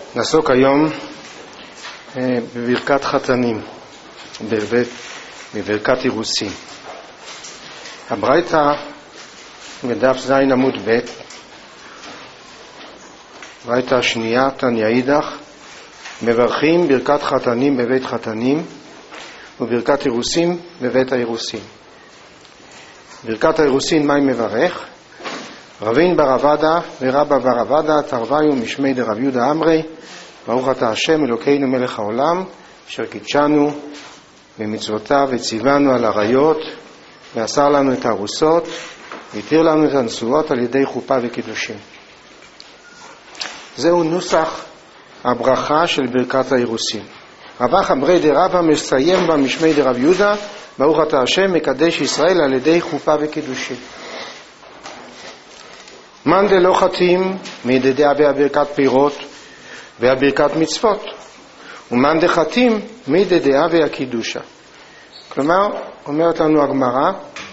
נעסוק היום בברכת חתנים, בברכת אירוסין. הברייתא מדף ז' עמוד ב', ברייתא השנייה תניא אידך, מברכים ברכת חתנים בבית חתנים וברכת אירוסין בבית האירוסין. ברכת האירוסין מה היא מברך? רבין בר עבדה ורבא בר עבדה תרוויו משמי דרב יהודה אמרי, ברוך אתה השם אלוקינו מלך העולם אשר קידשנו במצוותיו וציוונו על עריות ואסר לנו את הארוסות והתיר לנו את הנשואות על ידי חופה וקידושים. זהו נוסח הברכה של ברכת האירוסין. רווח אמרי דרבא מסיים במשמי דרב יהודה, ברוך אתה השם מקדש ישראל על ידי חופה וקידושים. מן דלא חתים מדדיה בברכת פירות והברכת מצוות, ומן דחתים מדדיה והקידושה. כלומר, אומרת לנו הגמרא,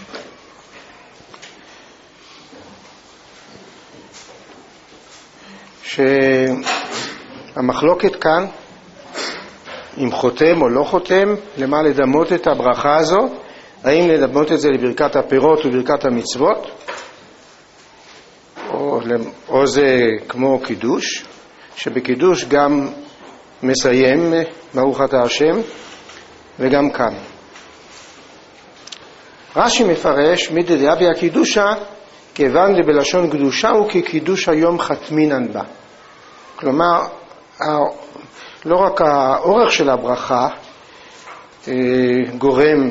שהמחלוקת כאן, אם חותם או לא חותם, למה לדמות את הברכה הזו, האם לדמות את זה לברכת הפירות וברכת המצוות, או זה כמו קידוש, שבקידוש גם מסיים ברוך אתה השם, וגם כאן. רש"י מפרש מדדיה והקידושה, כיוון דבלשון קדושה הוא כקידוש היום חתמינן בה. כלומר, לא רק האורך של הברכה גורם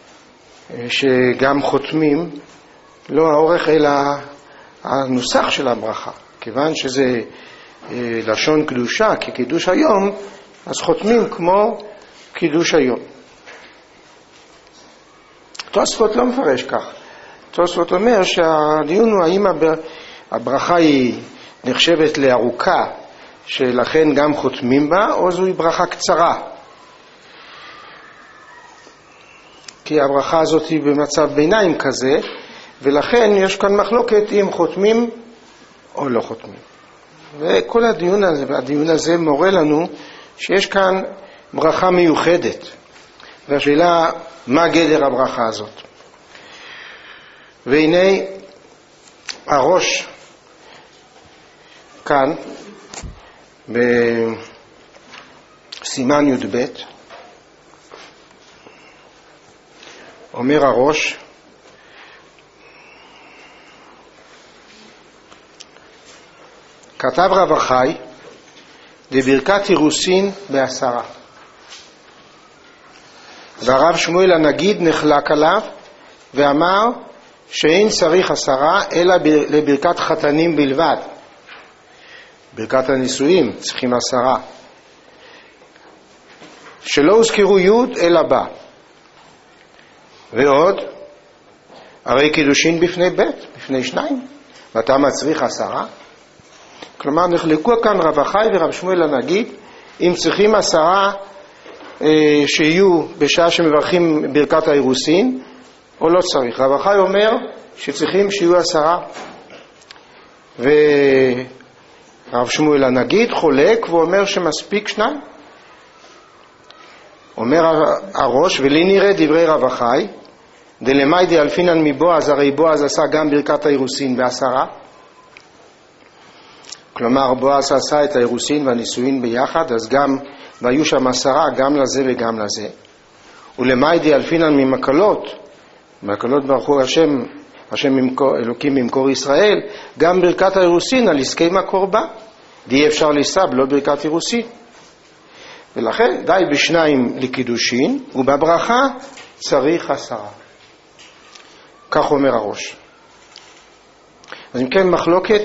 שגם חותמים, לא האורך אלא הנוסח של הברכה. כיוון שזה לשון קדושה כקידוש היום, אז חותמים כמו קידוש היום. תוספות לא מפרש כך. תוספות אומר שהדיון הוא האם הברכה היא נחשבת לארוכה שלכן גם חותמים בה, או זוהי ברכה קצרה. כי הברכה הזאת היא במצב ביניים כזה, ולכן יש כאן מחלוקת אם חותמים או לא חותמים. וכל הדיון הזה מורה לנו שיש כאן ברכה מיוחדת. והשאלה, מה גדר הברכה הזאת? והנה הראש כאן בסימן י"ב אומר הראש, כתב רב החי לברכת אירוסין בעשרה, והרב שמואל הנגיד נחלק עליו ואמר שאין צריך עשרה אלא לברכת חתנים בלבד. ברכת הנישואים צריכים עשרה, שלא הוזכרו י' אלא בה. ועוד, הרי קידושין בפני ב', בפני שניים, ואתה מצריך עשרה. כלומר, נחלקו כאן רב החי ורב שמואל הנגיד אם צריכים עשרה שיהיו בשעה שמברכים ברכת האירוסין או לא צריך. רב החי אומר שצריכים שיהיו עשרה, ורב שמואל הנגיד חולק ואומר שמספיק שניים. אומר הראש, ולי נראה דברי רב החי דלמי דאלפינן מבועז, הרי בועז עשה גם ברכת האירוסין בעשרה. כלומר, בועז עשה את האירוסין והנישואין ביחד, אז גם, והיו שם עשרה, גם לזה וגם לזה. ולמי דאלפינן ממקלות, מקלות ברכו השם אלוקים ממקור ישראל, גם ברכת האירוסין על עסקי מקור בה, די אפשר לסב, לא ברכת אירוסין. ולכן די בשניים לקידושין, ובברכה צריך עשרה. כך אומר הראש. אז אם כן, מחלוקת,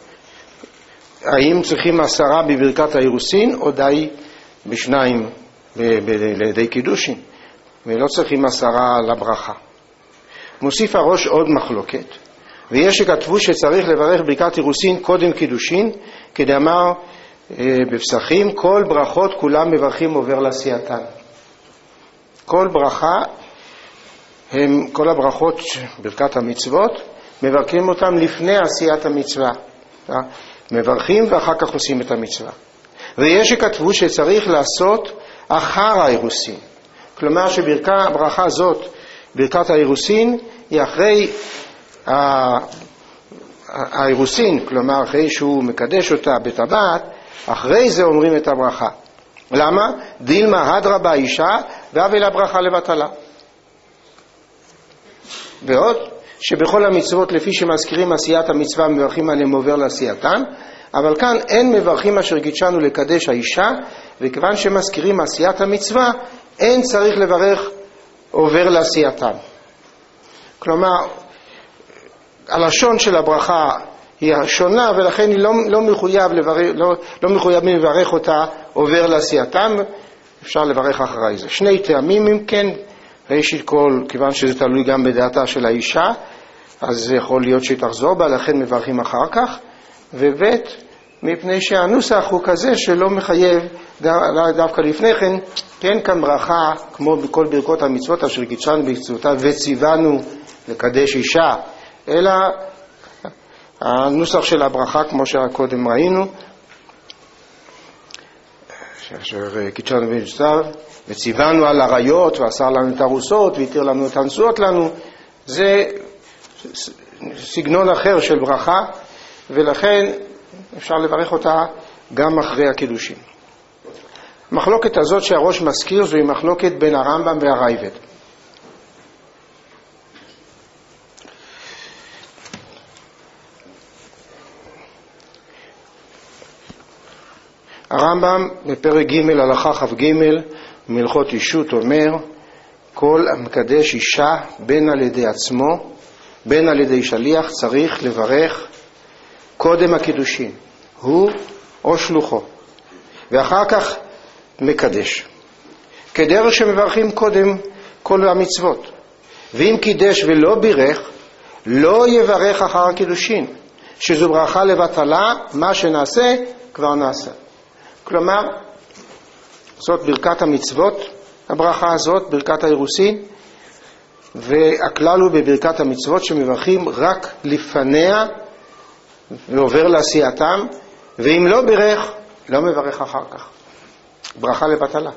האם צריכים עשרה בברכת האירוסין, או די בשניים לידי קידושין, ולא צריכים עשרה לברכה. מוסיף הראש עוד מחלוקת, ויש שכתבו שצריך לברך ברכת אירוסין קודם קידושין, כדאמר בפסחים, כל ברכות כולם מברכים עובר לעשייתן. כל ברכה, כל הברכות ברכת המצוות, מברכים אותם לפני עשיית המצווה. מברכים ואחר כך עושים את המצווה. ויש שכתבו שצריך לעשות אחר האירוסין. כלומר הברכה הזאת, ברכת האירוסין, היא אחרי האירוסין, כלומר אחרי שהוא מקדש אותה בטבעת, אחרי זה אומרים את הברכה. למה? דילמה הדרבה אישה והבל הברכה לבטלה. ועוד שבכל המצוות לפי שמזכירים עשיית המצווה מברכים עליהם עובר לעשייתן, אבל כאן אין מברכים אשר קידשנו לקדש האישה, וכיוון שמזכירים עשיית המצווה אין צריך לברך עובר לעשייתן. כלומר הלשון של הברכה היא שונה, ולכן היא לא מחויב לברך אותה עובר לעשייתם, אפשר לברך אחרי זה. שני טעמים אם כן, ראשית כל, כיוון שזה תלוי גם בדעתה של האישה, אז זה יכול להיות שהיא תחזור בה, לכן מברכים אחר כך, ובית, מפני שהנוסח הוא כזה שלא מחייב דווקא לפני כן, כן כאן ברכה, כמו בכל ברכות המצוות אשר קידשנו במצוותיו וציוונו לקדש אישה, אלא הנוסח של הברכה כמו שקודם ראינו, אשר קידשנו במצוותיו וציוונו על עריות ואסר לנו את הרוסות והתיר לנו את הנשואות לנו, זה סגנון אחר של ברכה, ולכן אפשר לברך אותה גם אחרי הקידושין. המחלוקת הזאת שהראש מזכיר זוהי מחלוקת בין הרמב"ם והרייבד. הרמב"ם בפרק ג' הלכה כ"ג מלכות אישות אומר, כל המקדש אישה בין על ידי עצמו בין על ידי שליח צריך לברך קודם הקידושין, הוא או שלוחו, ואחר כך מקדש, כדרך שמברכים קודם כל המצוות. ואם קידש ולא בירך, לא יברך אחר הקידושין, שזו ברכה לבטלה, מה שנעשה כבר נעשה. כלומר, זאת ברכת המצוות, הברכה הזאת, ברכת האירוסין, והכלל הוא בברכת המצוות שמברכים רק לפניה ועובר לעשייתם, ואם לא בירך, לא מברך אחר כך. ברכה לבטלה.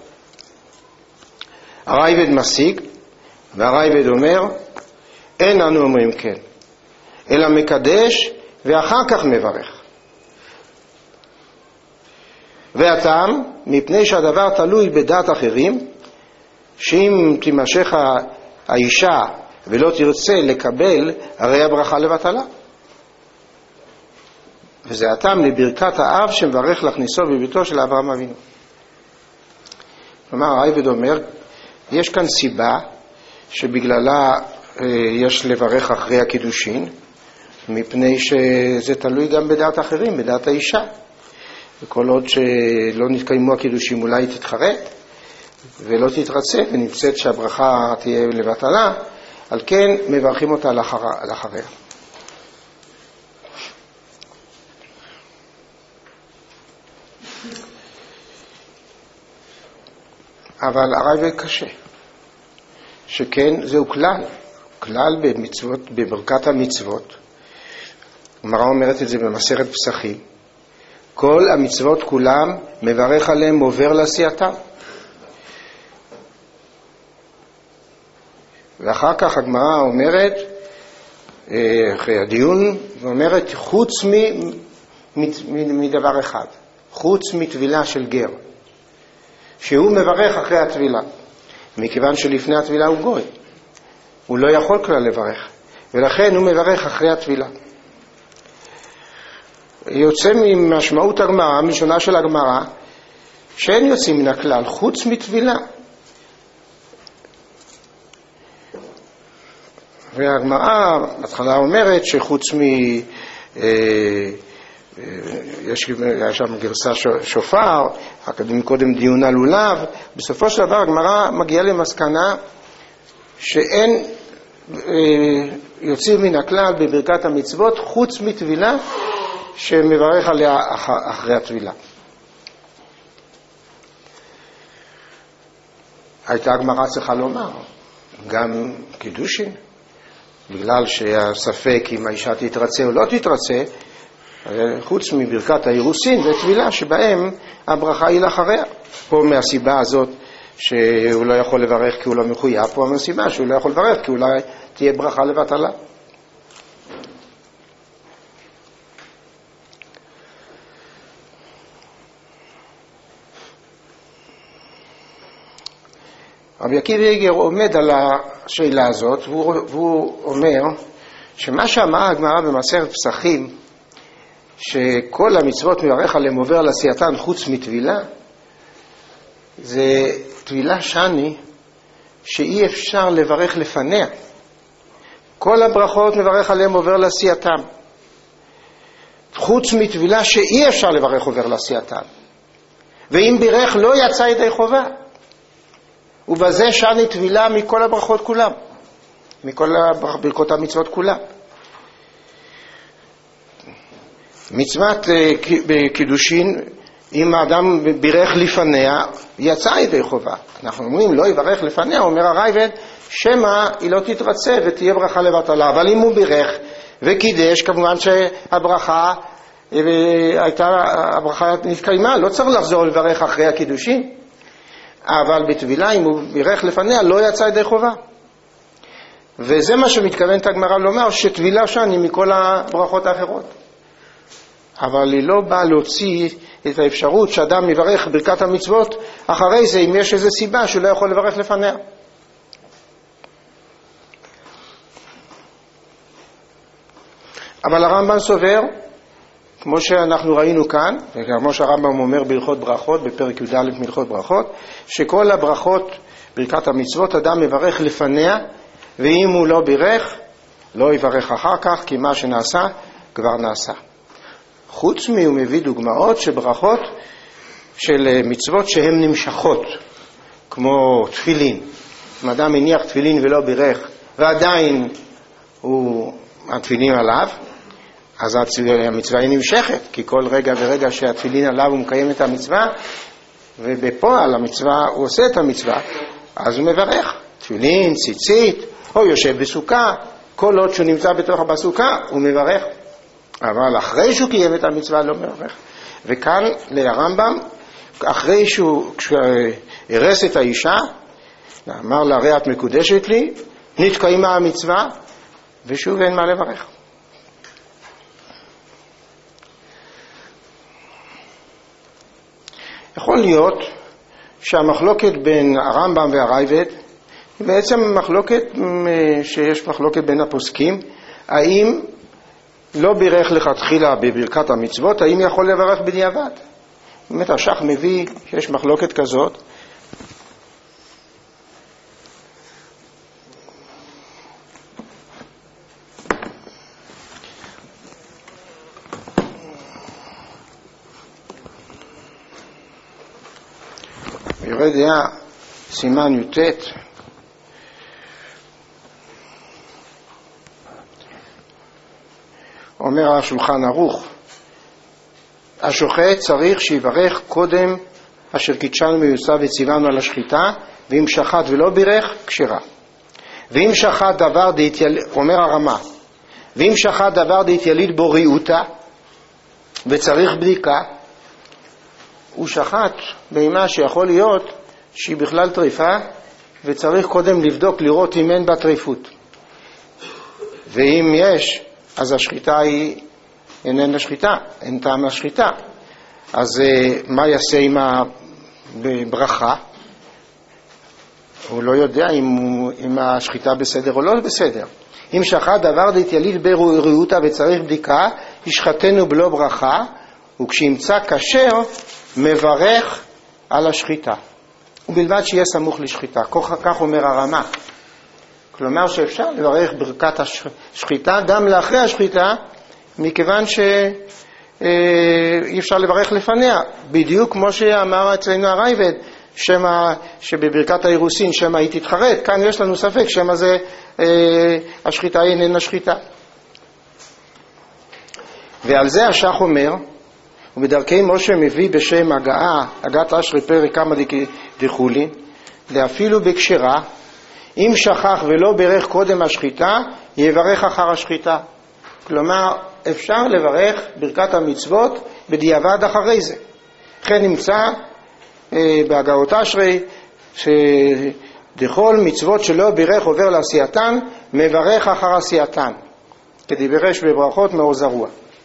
הרייבד משיג, והרייבד אומר, אין אנו אומרים כן, אלא מקדש ואחר כך מברך. והטעם, מפני שהדבר תלוי בדעת אחרים, שאם תימשך האישה ולא תרצה לקבל, הרי הברכה לבטלה. וזה הטעם לברכת האב שמברך להכניסו בביתו של אברהם אבינו. כלומר, הרייבד אומר, יש כאן סיבה שבגללה יש לברך אחרי הקידושין, מפני שזה תלוי גם בדעת אחרים, בדעת האישה. וכל עוד שלא נתקיימו הקידושים אולי תתחרט ולא תתרצה ונמצאת שהברכה תהיה לבטלה, על כן מברכים אותה לאחריה. אבל הרייבד קשה, שכן זהו כלל במצוות, בברכת המצוות. הגמרא אומרת את זה במסכת פסחים, כל המצוות כולם מברך עליהם עובר לעשייתם. ואחר כך הגמרא אומרת, אחרי הדיון, אומרת חוץ מדבר אחד, חוץ מטבילה של גר, שהוא מברך אחרי הטבילה, מכיוון שלפני הטבילה הוא גוי, הוא לא יכול כלל לברך, ולכן הוא מברך אחרי הטבילה. יוצא ממשמעות הגמרא, מלשונה של הגמרא, שאין יוצאים מן הכלל חוץ מטבילה. והגמרא בהתחלה אומרת שחוץ יש שם גרסה שופר, קודם דיון על לולב, בסופו של דבר הגמרא מגיעה למסקנה שאין יוצאים מן הכלל בברכת המצוות חוץ מטבילה, שמברך עליה אחרי הטבילה. הייתה הגמרא צריכה לומר גם קידושין, בגלל שהספק אם האישה תתרצה או לא תתרצה, חוץ מברכת האירוסין וטבילה שבהם הברכה היא לאחריה. פה מהסיבה הזאת שהוא לא יכול לברך כי הוא לא מחויב, פה מהסיבה שהוא לא יכול לברך כי אולי תהיה ברכה לבטלה. רבי עקיבא איגר עומד על השאלה הזאת, והוא אומר שמה שאמרה הגמרא במסכת פסחים, שכל המצוות מברך עליהם עובר על עשייתן חוץ מטבילה, זה טבילה שני שאי אפשר לברך לפניה. כל הברכות מברך עליהם עובר לעשייתם, חוץ מטבילה שאי אפשר לברך עובר לעשייתם, ואם בירך לא יצא ידי חובה, ובזה שני טבילה מכל הברכות כולם, מכל ברכות המצוות כולם. מצוות בקידושין, אם האדם בירך לפניה, יצא ידי חובה. אנחנו אומרים לא יברך לפניה, אומר הרייבד, שמה היא לא תתרצה ותהיה ברכה לבטלה. אבל אם הוא בירך וקידש, כמובן שהברכה נתקיימה, לא צריך לחזור לברך אחרי הקידושין. אבל בטבילה, אם הוא בירך לפניה, לא יצא ידי חובה. וזה מה שמתכוונת הגמרא לומר, שטבילה שני מכל הברכות האחרות. אבל היא לא באה להוציא את האפשרות שאדם יברך ברכת המצוות אחרי זה, אם יש איזו סיבה שהוא לא יכול לברך לפניה. אבל הרמב"ם סובר, כמו שאנחנו ראינו כאן, וכמו שהרמב"ם אומר בהלכות ברכות, בפרק י"א מהלכות ברכות, שכל הברכות, ברכת המצוות, אדם מברך לפניה, ואם הוא לא בירך, לא יברך אחר כך, כי מה שנעשה כבר נעשה. חוץ מי הוא מביא דוגמאות שברכות של מצוות שהן נמשכות, כמו תפילין. אם אדם מניח תפילין ולא בירך, ועדיין התפילין עליו, אז המצווה היא נמשכת, כי כל רגע ורגע שהתפילין עליו הוא מקיים את המצווה, ובפועל המצווה הוא עושה את המצווה, אז הוא מברך. תפילין, ציצית, או יושב בסוכה, כל עוד שהוא נמצא בתוך בסוכה, הוא מברך. אבל אחרי שהוא קיים את המצווה לא מברך. וכאן לרמב"ם, אחרי שהוא הרס את האישה, אמר לה, הרי את מקודשת לי, נתקיימה המצווה, ושוב אין מה לברך. יכול להיות שהמחלוקת בין הרמב"ם והרייבד היא בעצם מחלוקת שיש מחלוקת בין הפוסקים, האם לא בירך לכתחילה בברכת המצוות, האם יכול לברך בדיעבד. באמת השח מביא שיש מחלוקת כזאת, יורד דעה סימן י"ט, אומר השולחן ערוך, השוחט צריך שיברך קודם אשר קידשנו מיוסה וציוונו על השחיטה, ואם שחט ולא בירך, כשרה. ואם שחט דבר דהתייליד, אומר הרמה, ואם שחט דבר דהתייליד בו ריאותה וצריך בדיקה, הוא שחט בהמה שיכול להיות שהיא בכלל טריפה, וצריך קודם לבדוק לראות אם אין בה טריפות. ואם יש, אז השחיטה היא איננה שחיטה, אין טעם לשחיטה. אז מה יעשה עם הברכה? הוא לא יודע אם השחיטה בסדר או לא בסדר. אם שחט דבר דהתייליד בריאותה וצריך בדיקה, ישחטנו בלא ברכה, וכשימצא כשר מברך על השחיטה, ובלבד שיהיה סמוך לשחיטה. כך אומר הרמה. כלומר שאפשר לברך ברכת השחיטה גם לאחרי השחיטה, מכיוון שאי אפשר לברך לפניה, בדיוק כמו שאמר אצלנו הרייבד, שבברכת האירוסין שמה היא תתחרט. כאן יש לנו ספק שמה זה השחיטה איננה שחיטה. ועל זה השח אומר, ובדרכי משה מביא בשם הגעת אשרי פרק כמה דחולין, ואפילו בקשרה, אם שכח ולא ברך קודם השחיטה, יברך אחר השחיטה. כלומר, אפשר לברך ברכת המצוות בדיעבד אחרי זה. לכן נמצא בהגאות אשרי שדכל מצוות שלא בירך עובר לעשייתן, מברך אחר עשייתן, כדיברש בברכות מאור זרוע.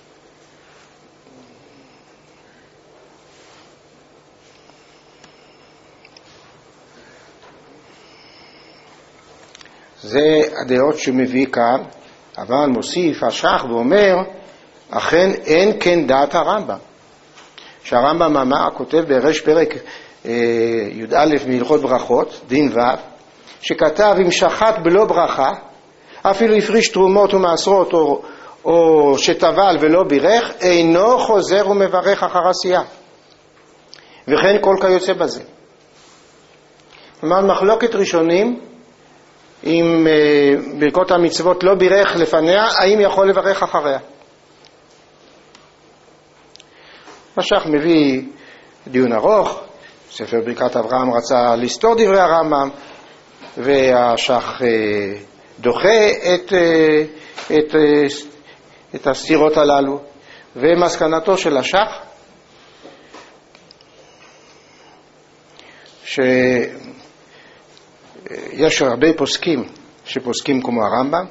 זה הדעות שמביא כאן, אבל מוסיף השח ואומר, אכן אין כן דעת הרמב"ם. שהרמב"ם אמר, כותב בראש פרק י"א מהלכות ברכות, דין ו', שכתב אם שחט בלא ברכה, אפילו הפריש תרומות ומעשרות או שטבל ולא בירך, אינו חוזר ומברך אחר עשייה. וכן כל כיוצא בזה. כלומר, מחלוקת ראשונים, אם ברכות המצוות לא בירך לפניה, האם יכול לברך אחריה? משך מביא דיון ארוך, ספר ברכת אברהם רצה לסתור דברי הרמב"ם, והשח דוחה את הסתירות הללו, ומסקנתו של השח שיש הרבה פוסקים שפוסקים כמו הרמב"ם.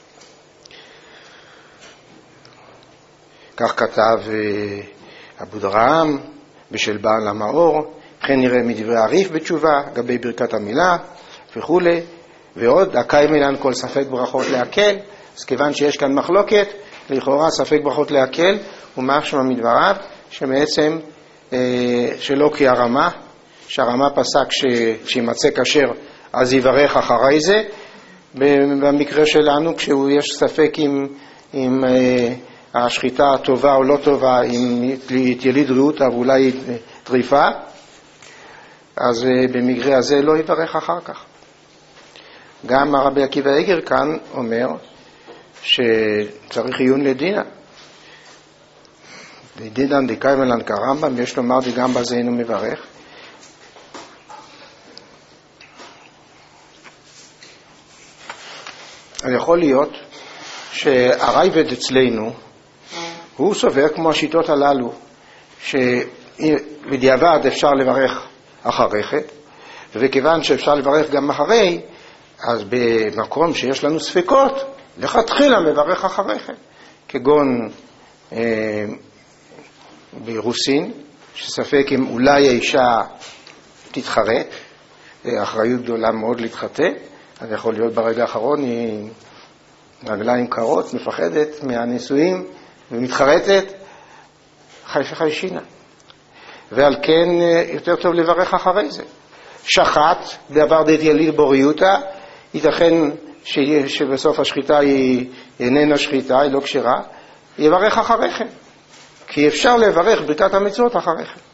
כך כתב אבו דרעם בשל בעל המאור, וכן נראה מדברי הריף בתשובה גבי ברכת המילה וכו'. ועוד הקיימלן כל ספק ברכות להקל. אז כיוון שיש כאן מחלוקת, לכאורה ספק ברכות להקל, ומשמע מדבריו שבעצם שלא כי הרמה, שהרמה פסק שימצא כשר אז יברך אחרי זה. במקרה שלנו, כשיש ספק אם השחיטה טובה או לא טובה, אם יליד רעותה ואולי טריפה, אז במקרה הזה לא יברך אחר כך. גם הרבי עקיבא איגר כאן אומר שצריך עיון לדינה. דינן דקיימלן כרמב"ם, יש לומר גם בזה אינו מברך. יכול להיות שהרייבד אצלנו הוא סובר כמו השיטות הללו, שבדיעבד אפשר לברך אחרי כן, וכיוון שאפשר לברך גם אחרי, אז במקום שיש לנו ספקות, לכתחילה מברך אחרי כן, כגון באירוסין, שספק אם אולי האישה תתחרט, אחריות גדולה מאוד להתחתן, אז יכול להיות ברגע האחרון היא רגליים קרות, מפחדת מהנישואים ומתחרטת, חיישינה. ועל כן יותר טוב לברך אחרי זה. שחט, דבר דית יליד בוריותה, ייתכן שבסוף השחיטה היא איננה שחיטה, היא לא כשרה, יברך אחרי כן. כי אפשר לברך ברכת המצוות אחרי כן.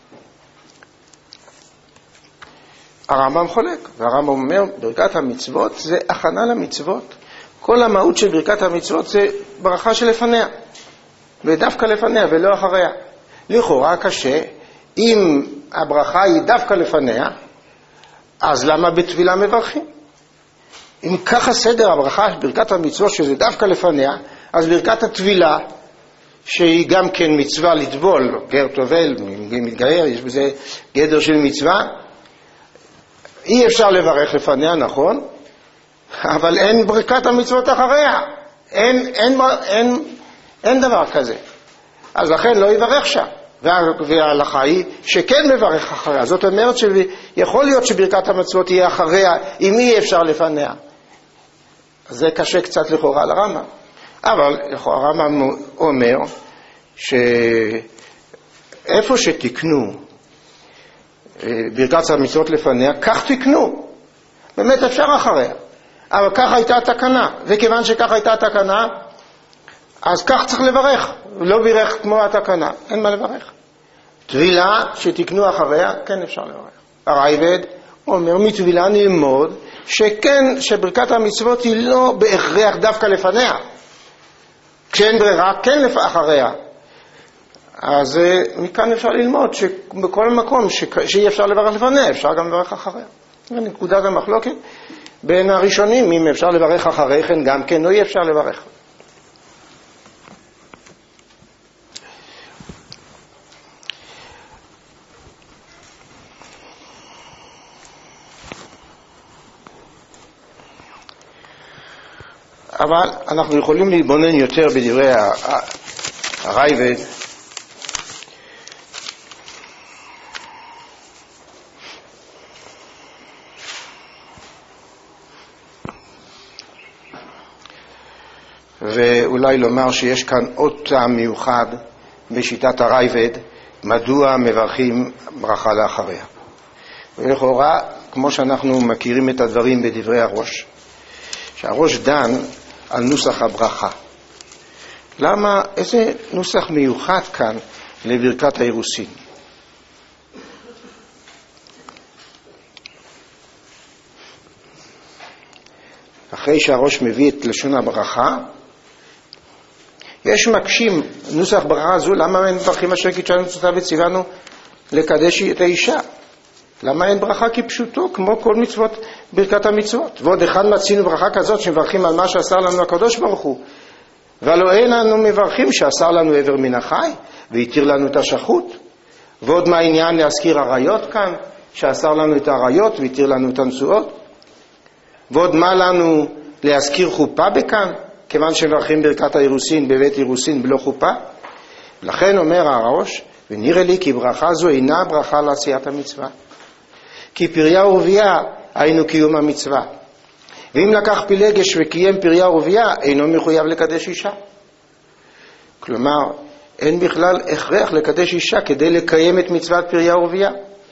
הרמב"ם חולק, והרמב"ם אומר, ברכת המצוות זה הכנה למצוות. כל המהות של ברכת המצוות זה ברכה שלפניה, ודווקא לפניה ולא אחריה. לכאורה קשה, אם הברכה היא דווקא לפניה, אז למה בתפילה מברכים? אם ככה סדר הברכה, ברכת המצוות שזה דווקא לפניה, אז ברכת התפילה, שהיא גם כן מצווה לטבול, גר טובל, מתגייר, יש בזה גדר של מצווה, אי אפשר לברך לפניה, נכון? אבל אין ברכת המצוות אחריה. אין דבר כזה. אז לכן לא יברך שם. וההלכה היא שכן מברך אחריה. זאת אומרת שיכול להיות שברכת המצוות תהיה אחריה, אם אי אפשר לפניה. אז זה קשה קצת לכאורה לרמב"ם. אבל הרמב"ם אומר שאיפה שתקנו ברכת המצוות לפניה, כך תקנו. באמת אפשר אחריה. אבל כך הייתה התקנה. וכיוון שכך הייתה התקנה, אז כך צריך לברך. לא בירך כמו התקנה. אין מה לברך. תבילה שתקנו אחריה, כן אפשר לברך. הרייבד אומר מתבילה נלמוד שכן, שברכת המצוות היא לא בהכרח דווקא לפניה. כשאין ברירה, כן אחריה. אז מכאן אפשר ללמוד שבכל מקום שאי אפשר לברך לפניה, אפשר גם לברך אחריה. זה נקודת המחלוקת בין הראשונים, אם אפשר לברך אחרי כן גם כן, או אי אפשר לברך. אבל אנחנו יכולים להתבונן יותר בדברי הרייבד. ואולי לומר שיש כאן עוד טעם מיוחד בשיטת הרייבד, מדוע מברכים ברכה לאחריה. ולכאורה, כמו שאנחנו מכירים את הדברים בדברי הראש, שהראש דן על נוסח הברכה. למה, איזה נוסח מיוחד כאן לברכת האירוסין? אחרי שהראש מביא את לשון הברכה, יש מקשים נוסח ברכה הזו, למה אין מברכים אשר קידשנו מצוותיו וציוונו לקדש את האישה? למה אין ברכה כפשוטו, כמו כל מצוות ברכת המצוות? ועוד אחד מצינו ברכה כזאת שמברכים על מה שעשה לנו הקדוש ברוך הוא. ולא אין לנו מברכים שעשה לנו עבר מן החי והתיר לנו את השחות. ועוד מה העניין להזכיר עריות כאן, שעשה לנו את העריות והתיר לנו את הנשואות. ועוד מה לנו להזכיר חופה בכאן, כיוון שמברכים ברכת האירוסין בבית אירוסין בלא חופה. לכן אומר הראש, ונראה לי כי ברכה זו אינה ברכה לעשיית המצווה, כי פריה ורבייה היינו קיום המצווה. ואם לקח פילגש וקיים פריה ורבייה, אינו מחויב לקדש אישה. כלומר, אין בכלל הכרח לקדש אישה כדי לקיים את מצוות פריה ורבייה.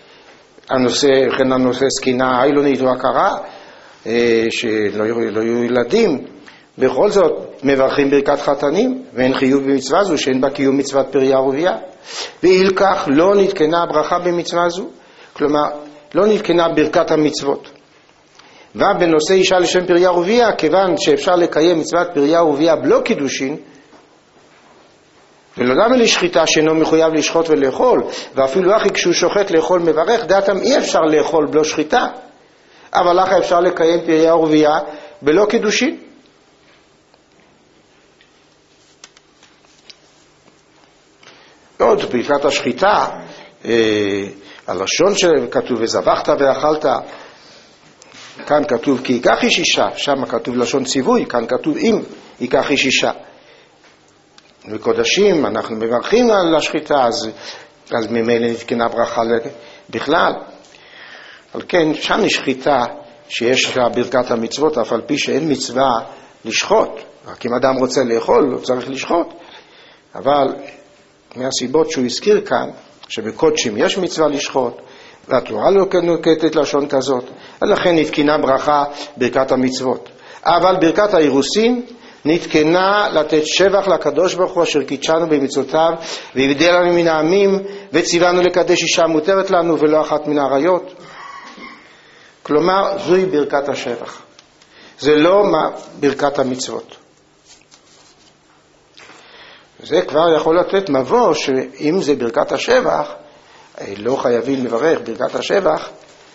הנושא סקינה איילונית או הכרה, שלא יהיו ילדים, בכל זאת מברכים ברכת חתנים, ואין חיוב במצווה זו שאין בה קיום מצוות פריה ורבייה. ואיל כך לא נתקנה הברכה במצווה זו, כלומר לא נתקנה ברכת המצוות. ובנושא אישה לשם פריה ורבייה, כיוון שאפשר לקיים מצוות פריה ורבייה בלא קידושין, ולא למה לשחיטה שאינו מחויב לשחוט ולאכול, ואפילו אחי כשהוא שוחט לאכול מברך, דעתם אי אפשר לאכול בלא שחיטה, אבל לך אפשר לקיים פריה ורבייה בלא קידושין. עוד ברכת השחיטה, הלשון שכתוב וזבחת ואכלת, כאן כתוב כי ייקח איש אישה, שם כתוב לשון ציווי, כאן כתוב אם ייקח איש אישה. בקודשים אנחנו מברכים על השחיטה, אז ממילא נתקנה ברכה בכלל. אבל כן, שם יש שחיטה שיש לה ברכת המצוות, אף על פי שאין מצווה לשחוט. רק אם אדם רוצה לאכול, לא צריך לשחוט. אבל מהסיבות שהוא הזכיר כאן, שבקודשים יש מצווה לשחוט, והתורה לא נוקטת לשון כזאת, ולכן נתקנה ברכה ברכת המצוות. אבל ברכת האירוסין נתקנה לתת שבח לקדוש ברוך הוא אשר קידשנו במצוותיו והבדל לנו מן העמים וציוונו לקדש אישה מותרת לנו ולא אחת מן העריות. כלומר זוהי ברכת השבח, זה לא ברכת המצוות. זה כבר יכול לתת מבוא שאם זה ברכת השבח, לא חייבים לברך ברכת השבח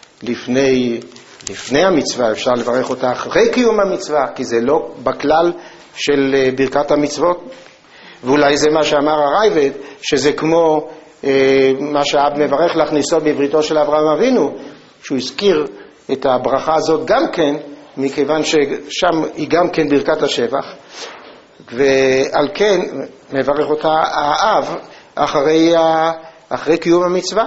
לפני המצווה, אפשר לברך אותה אחרי קיום המצווה, כי זה לא בכלל של ברכת המצוות. ואולי זה מה שאמר הרייבד, שזה כמו מה שהאב מברך להכניסו בבריתו של אברהם אבינו, שהוא הזכיר את הברכה הזאת גם כן, מכיוון ששם היא גם כן ברכת השבח, ועל כן מברך אותה האב אחרי קיום המצווה.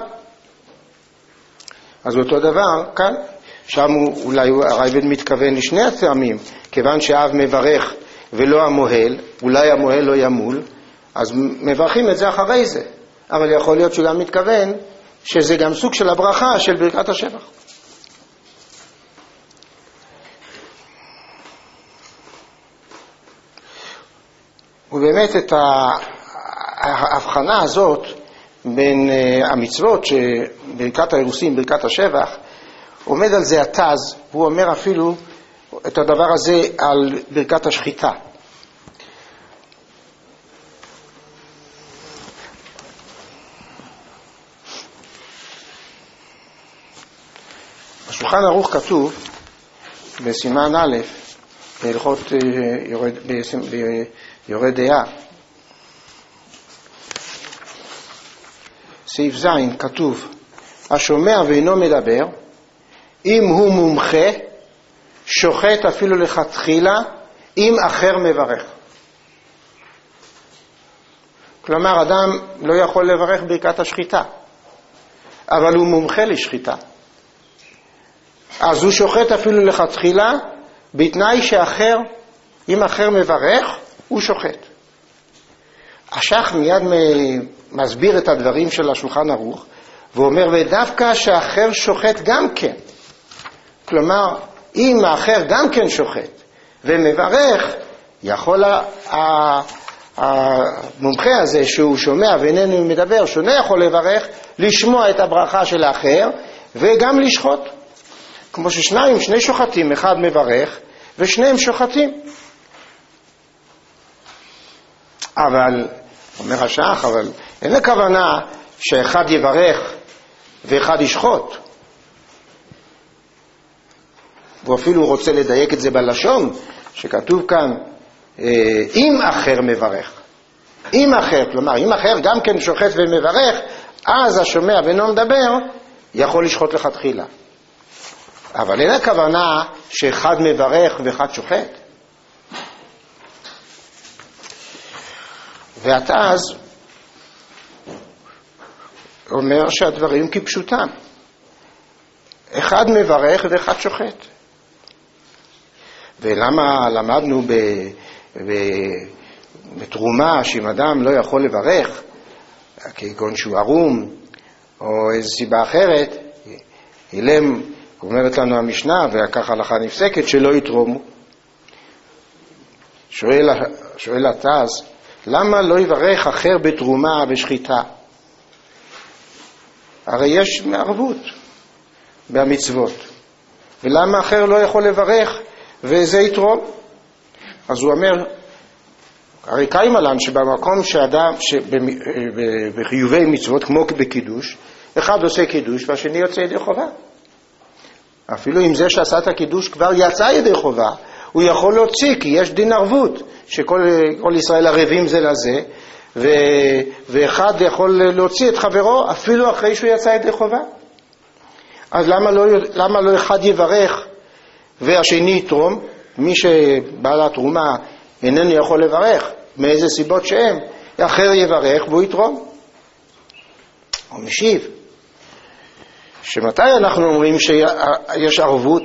אז אותו דבר כאן, שם אולי הרייבד מתכוון לשני הטעמים, כיוון שהאב מברך ולא המוהל, אולי המוהל לא ימול, אז מברכים את זה אחרי זה. אבל יכול להיות שגם מתכוון שזה גם סוג של הברכה של ברכת השבח. ובאמת את ההבחנה הזאת בין המצוות שברכת האירוסין, ברכת השבח, עומד על זה התז, הוא אומר אפילו את הדבר הזה על ברכת השחיטה. בשולחן ערוך כתוב בסימן א' בהלכות יורד דעה, סעיף ז' כתוב השומע ואינו מדבר, אם הוא מומחה שוחט אפילו לכתחילה אם אחר מברך. כלומר, אדם לא יכול לברך ברכת השחיטה, אבל הוא מומחה לשחיטה. אז הוא שוחט אפילו לכתחילה, בתנאי שאחר, אם אחר מברך, הוא שוחט. השח מיד מסביר את הדברים של השולחן ערוך, ואומר, ודווקא שאחר שוחט גם כן. כלומר, אם האחר גם כן שוחט ומברך, יכול המומחה הזה שהוא שומע ואיננו מדבר, שונה יכול לברך, לשמוע את הברכה של האחר וגם לשחוט. כמו שני שוחטים, אחד מברך ושניהם שוחטים. אבל, אומר השח, אבל אין הכוונה שאחד יברך ואחד ישחוט. הוא אפילו רוצה לדייק את זה בלשון, שכתוב כאן, אם אחר מברך. אם אחר, כלומר, אם אחר גם כן שוחט ומברך, אז השומע ואינו מדבר, יכול לשחוט לכתחילה. אבל אין הכוונה שאחד מברך ואחד שוחט. והתז אומר שהדברים כפשוטם. אחד מברך ואחד שוחט. ולמה למדנו בתרומה שאם אדם לא יכול לברך, כגון שהוא ערום או איזו סיבה אחרת, אילם, אומרת לנו המשנה, וכך הלכה נפסקת, שלא יתרומו. שואל התז, למה לא יברך אחר בתרומה ושחיטה? הרי יש מערבות במצוות. ולמה אחר לא יכול לברך וזה יתרום? אז הוא אומר, הרי קיים עליו שבמקום שאדם, בחיובי מצוות, כמו בקידוש, אחד עושה קידוש והשני יוצא ידי חובה. אפילו אם זה שעשה את הקידוש כבר יצא ידי חובה, הוא יכול להוציא, כי יש דין ערבות, שכל ישראל ערבים זה לזה, ואחד יכול להוציא את חברו אפילו אחרי שהוא יצא ידי חובה. אז למה לא אחד יברך והשני יתרום? מי שבעל התרומה איננו יכול לברך, מאיזה סיבות שהם, אחר יברך והוא יתרום. הוא משיב, שמתי אנחנו אומרים שיש ערבות?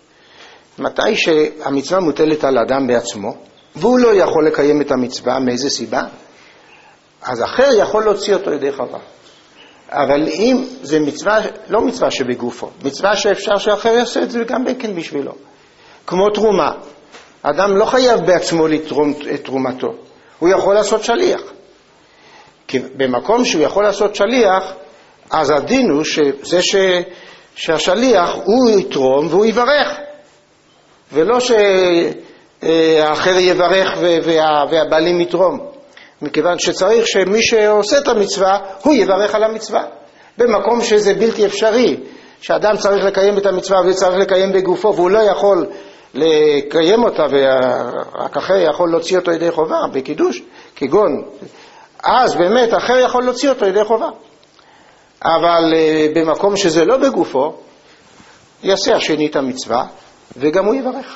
מתי שהמצווה מוטלת על האדם בעצמו, והוא לא יכול לקיים את המצווה, מאיזה סיבה? אז אחר יכול להוציא אותו ידי חובה. אבל אם זה מצווה, לא מצווה שבגופו, מצווה שאפשר שאחר יעשה את זה גם כן בשבילו. כמו תרומה, אדם לא חייב בעצמו לתרום את תרומתו, הוא יכול לעשות שליח. כי במקום שהוא יכול לעשות שליח, אז הדין הוא שהשליח הוא יתרום והוא יברך, ולא שהאחר יברך והבעלים יתרום. מכיוון שצריך שמי שעושה את המצווה הוא יברך על המצווה. במקום שזה בלתי אפשרי, שאדם צריך לקיים את המצווה וצריך לקיים בגופו והוא לא יכול לקיים אותה ורק אחר יכול להוציא אותו ידי חובה בקידוש, כגון, אז באמת אחר יכול להוציא אותו ידי חובה. אבל במקום שזה לא בגופו, יעשה השני את המצווה וגם הוא יברך.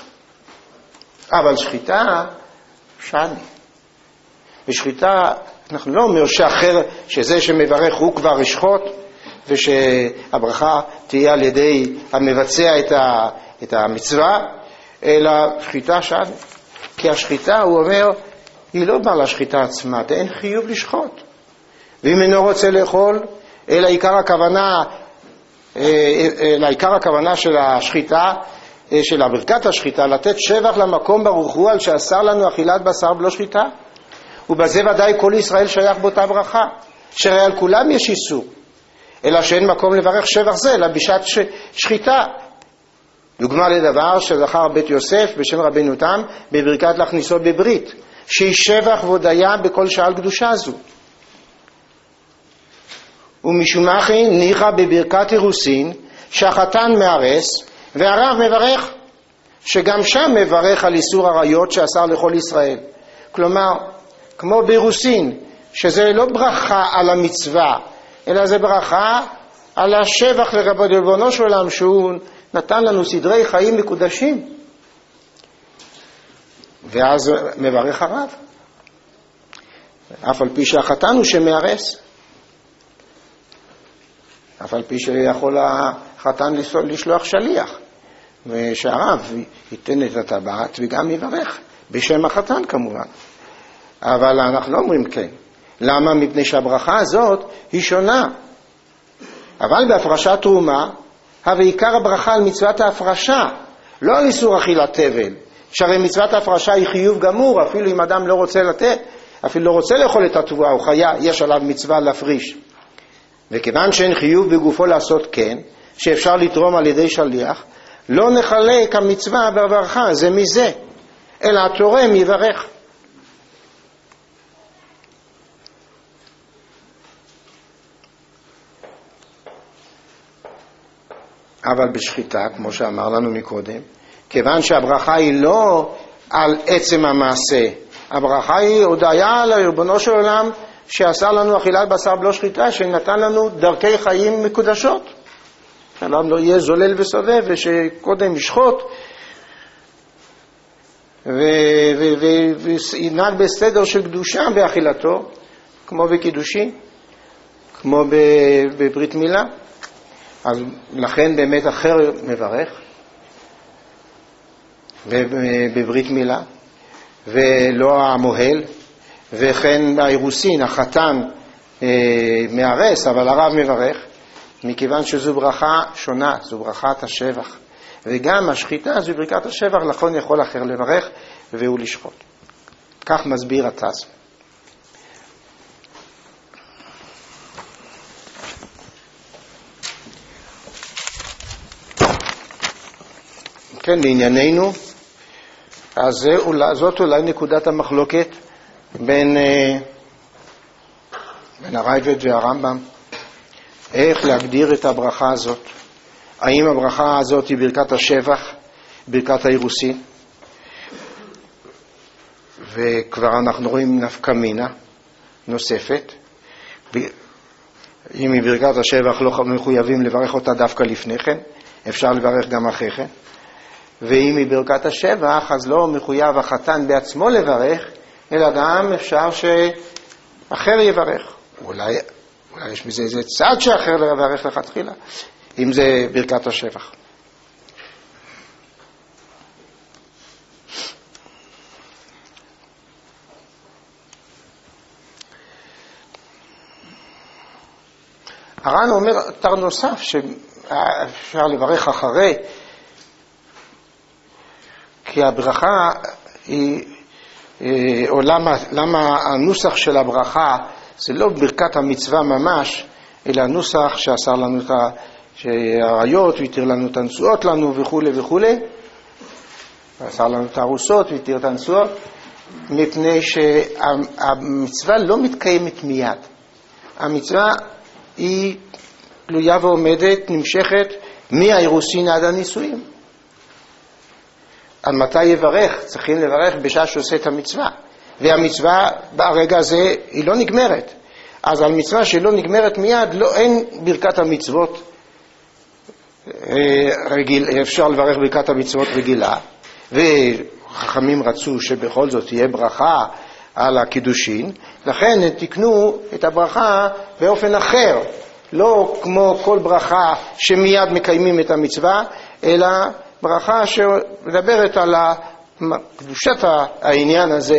אבל שחיטה שני. בשחיטה אנחנו לא אומר שאחר, שזה שמברך הוא כבר ישחוט, ושהברכה תהיה על ידי המבצע את המצווה, אלא שחיטה שני. כי השחיטה, הוא אומר, היא לא באה לשחיטה עצמה, אין חיוב לשחוט. ואם אינו רוצה לאכול, אלא עיקר הכוונה של השחיטה, של ברכת השחיטה, לתת שבח למקום ברוך הוא על שאסר לנו אכילת בשר בלא שחיטה. ובזה ודאי כל ישראל שייך באותה ברכה, שהרי על כולם יש איסור, אלא שאין מקום לברך שבח זה, אלא בשעת שחיטה. דוגמה לדבר שזכר בית יוסף בשם רבנו תם, בברכת להכניסו בברית, שהיא שבח והודיה בכל שעה על קדושה זו. ומשום אחי ניחא בברכת אירוסין, שהחתן מארס והרב מברך, שגם שם מברך על איסור עריות שאסר לכל ישראל. כלומר, כמו באירוסין, שזה לא ברכה על המצווה, אלא זה ברכה על השבח לריבונו של עולם, שהוא נתן לנו סדרי חיים מקודשים. ואז מברך הרב. אף על פי שהחתן הוא שמארס. אף על פי שיכול החתן לשלוח שליח. ושהרב ייתן את הטבעת וגם יברך. בשם החתן כמובן. אבל אנחנו לא אומרים כן. למה? מפני שהברכה הזאת היא שונה. אבל בהפרשת תרומה, ועיקר הברכה על מצוות ההפרשה, לא על איסור אכילת תבל. שהרי מצוות ההפרשה היא חיוב גמור, אפילו אם אדם לא רוצה לתת, אפילו לא רוצה לאכול את התבואה, הוא חיה, יש עליו מצווה להפריש. וכיוון שאין חיוב בגופו לעשות כן, שאפשר לתרום על ידי שליח, לא נחלק המצווה בברכה, זה מזה, אלא התורם יברך. אבל בשחיטה, כמו שאמר לנו מקודם, כיוון שהברכה היא לא על עצם המעשה, הברכה היא הודיה לריבונו של עולם שעשה לנו אכילת בשר בלא שחיטה, שנתן לנו דרכי חיים מקודשות. אדם לא יהיה זולל וסובב, ושקודם ישחוט וינהג בסדר של קדושה באכילתו, כמו בקידושין, כמו בברית מילה. אז לכן באמת אחר מברך בברית מילה, ולא המוהל. וכן האירוסין, החתן מארס, אבל הרב מברך, מכיוון שזו ברכה שונה, זו ברכת השבח. וגם השחיטה זו ברכת השבח, לכן יכול אחר לברך והוא לשחוט. כך מסביר התז. כן, לענייננו, אז זאת אולי נקודת המחלוקת בין הרייבד והרמב"ם, איך להגדיר את הברכה הזאת. האם הברכה הזאת היא ברכת השבח, ברכת האירוסין, וכבר אנחנו רואים נפקא מינה נוספת. אם היא ברכת השבח לא מחויבים לברך אותה דווקא לפני כן, אפשר לברך גם אחרי כן. ואם היא ברכת השבח, אז לא מחויב החתן בעצמו לברך, אלא גם אפשר שאחר יברך. אולי יש בזה איזה צד שאחר לברך לכתחילה, אם זה ברכת השבח. הר"ן אומר תר נוסף שאפשר לברך אחרי, כי הברכה היא, או למה הנוסח של הברכה זה לא ברכת המצווה ממש, אלא הנוסח שעשה לנו את העריות, ויתיר לנו את הנשואות לנו וכו' וכו', ועשה לנו את הרוסות ויתיר את הנשואות, מפני שהמצווה לא מתקיימת מיד. המצווה היא תלויה ועומדת, נמשכת מהאירוסין עד הנישואים. על מתי יברך? צריכים לברך בשעה שעושה את המצווה. והמצווה ברגע הזה היא לא נגמרת. אז על מצווה שלא נגמרת מיד, אין ברכת המצוות רגיל, אפשר לברך ברכת המצוות רגילה. וחכמים רצו שבכל זאת תהיה ברכה על הקידושין, לכן תקנו את הברכה באופן אחר, לא כמו כל ברכה שמיד מקיימים את המצווה, אלא ברכה שמדברת על קדושת העניין הזה.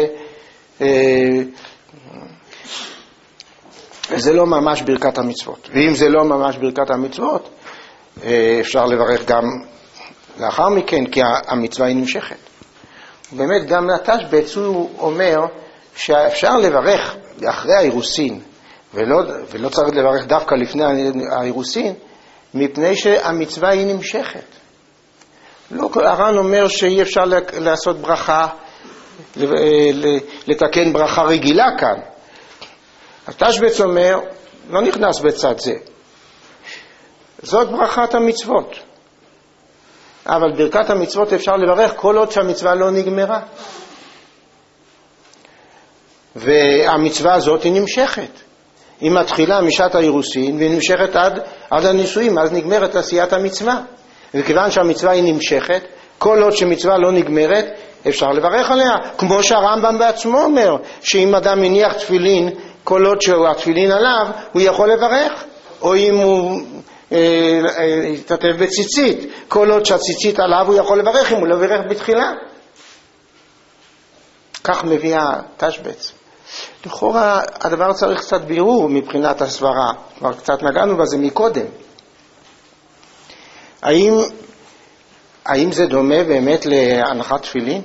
זה לא ממש ברכת המצוות. ואם זה לא ממש ברכת המצוות, אפשר לברך גם לאחר מכן, כי המצווה היא נמשכת. באמת גם התשבץ הוא אומר שאפשר לברך אחרי האירוסין, ולא צריך לברך דווקא לפני האירוסין, מפני שהמצווה היא נמשכת. לא, הר"ן אומר שאי אפשר לעשות ברכה, לתקן ברכה רגילה כאן. התשבץ אומר, לא נכנס בצד זה. זאת ברכת המצוות. אבל ברכת המצוות אפשר לברך כל עוד שהמצווה לא נגמרה. והמצווה הזאת היא נמשכת. היא מתחילה משעת האירוסין והיא נמשכת עד הנישואים, אז נגמרת עשיית המצווה. וכיוון שהמצווה היא נמשכת, כל עוד שמצווה לא נגמרת, אפשר לברך עליה, כמו שהרמב"ם בעצמו אומר, שאם אדם מניח תפילין, כל עוד שהתפילין עליו, הוא יכול לברך, או אם הוא יתעטף בציצית, כל עוד שהציצית עליו הוא יכול לברך, אם הוא לא לברך בתחילה. כך מביא התשבץ. לכאורה הדבר צריך קצת בירור מבחינת הסברה, כבר קצת נגענו בזה מקודם. האם זה דומה באמת להנחת תפילין?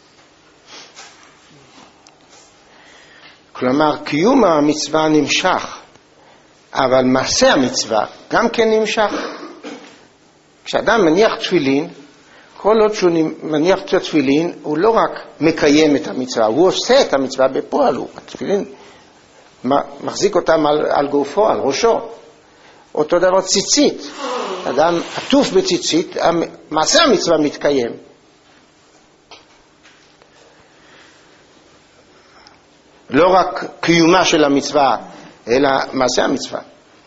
כלומר, קיום המצווה נמשך, אבל מעשה המצווה גם כן נמשך. כשאדם מניח תפילין, כל עוד שהוא מניח את התפילין, הוא לא רק מקיים את המצווה, הוא עושה את המצווה בפועל, הוא התפילין מחזיק אותם על גופו, על ראשו. אותו דבר ציצית, אדם עטוף בציצית, מעשה המצווה מתקיים. לא רק קיומה של המצווה, אלא מעשה המצווה.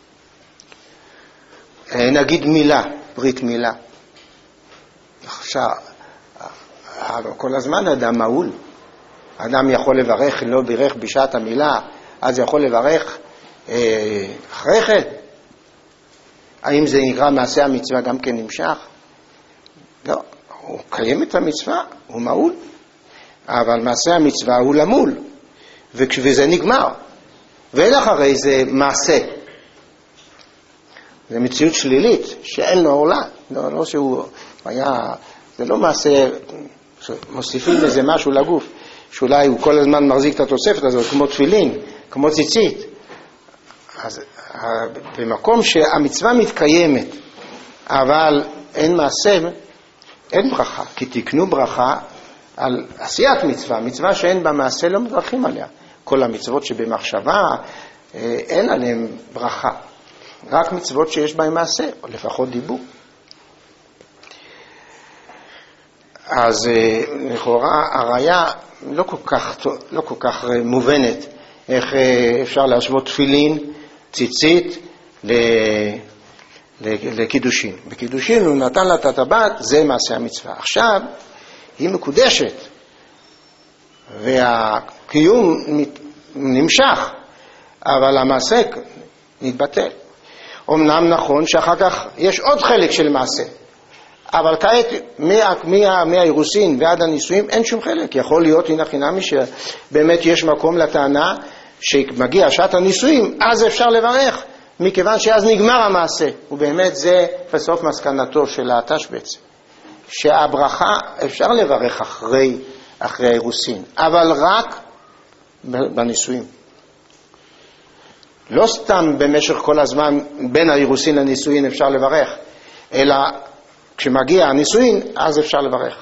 נגיד מילה, ברית מילה. עכשיו, כל הזמן אדם מעול. אדם יכול לברך, לא בירך בשעת המילה, אז יכול לברך אחרי כן. האם זה נקרא מעשה המצווה גם כן נמשך? לא, הוא קיים את המצווה, הוא מעול. אבל מעשה המצווה הוא למול. וזה נגמר. ואין אחרי זה מעשה. זה מציאות שלילית, שאין לו עולה. לא שהוא היה, זה לא מעשה, מוסיפים לזה משהו לגוף, שאולי הוא כל הזמן מחזיק את התוספת הזאת, כמו תפילין, כמו ציצית. אז במקום שהמצווה מתקיימת, אבל אין מעשה, אין ברכה, כי תקנו ברכה על עשיית מצווה, מצווה שאין בה מעשה לא מברכים עליה. כל המצוות שבמחשבה אין עליהן ברכה, רק מצוות שיש בהן מעשה, או לפחות דיבור. אז לכאורה הראיה לא כל כך מובנת, איך אפשר להשוות תפילין, ציצית לקידושין. בקידושין הוא נתן לה את הטבעת, זה מעשה המצווה. עכשיו היא מקודשת, והקיום נמשך, אבל המעשה נתבטל. אמנם נכון שאחר כך יש עוד חלק של מעשה, אבל כעת מהאירוסין ועד הנישואים אין שום חלק. יכול להיות, הנה חינמי, שבאמת יש מקום לטענה שמגיע שעת הנישואים, אז אפשר לברך, מכיוון שאז נגמר המעשה. ובאמת זה בסוף מסקנתו של התשבץ, שהברכה אפשר לברך אחרי האירוסין, אבל רק בנישואים. לא סתם במשך כל הזמן בין האירוסין לנישואים אפשר לברך, אלא כשמגיע הנישואים אז אפשר לברך.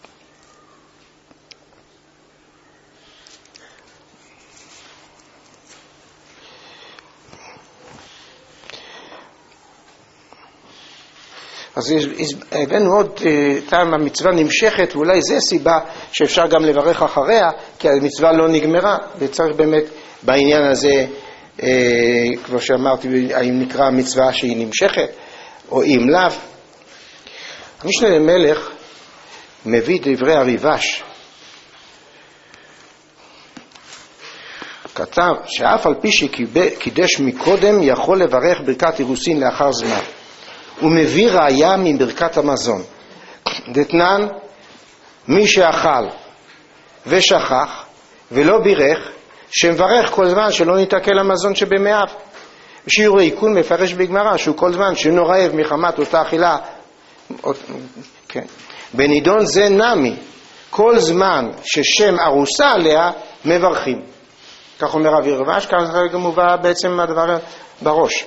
אז הבאנו עוד טעם, המצווה נמשכת, ואולי זה סיבה שאפשר גם לברך אחריה, כי המצווה לא נגמרה, וצריך באמת בעניין הזה, כמו שאמרתי, האם נקרא מצווה שהיא נמשכת, או אם לאו. המשנה למלך מביא דברי הריבש, כתב שאף על פי שקידש מקודם יכול לברך ברכת אירוסין לאחר זמן. הוא מביא ראיה מברכת המזון. דתנן, מי שאכל ושכח ולא בירך, שמברך כל זמן שלא ניתקל המזון שבמאיו. שיעור העיקון מפרש בגמרא, שהוא כל זמן שאינו רעב מחמת אותה אכילה. כן. בנידון זה נמי, כל זמן ששם ארוסה עליה מברכים. כך אומר רבי רבש, כאן זה גם מובא בעצם הדבר בראש.